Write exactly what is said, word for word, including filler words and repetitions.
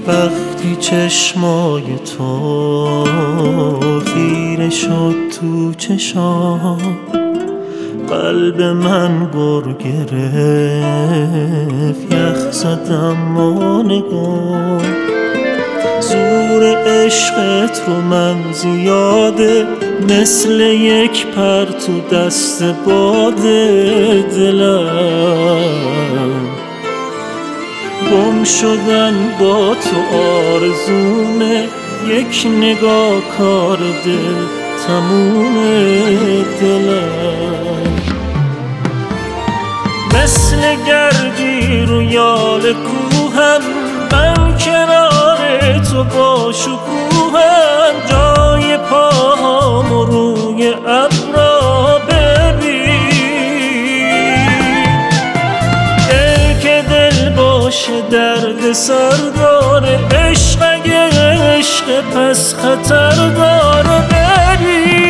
وقتی چشمای تو خیره شد تو چشام، قلب من گر گرفت، یخ زدم و نگاه. زور عشقت رو من زیاده، مثل یک پر تو دست باده. دلم گم شدن با تو آرزومه، یک نگاه کار دل تمومه. دلم مثل گردی رو یال کوهم، من کنار تو با شکوهم. جای پاهام روی ابرا ببین، ای که دل باشه درد سر داره. عشق اگه عشق پس خطر داره.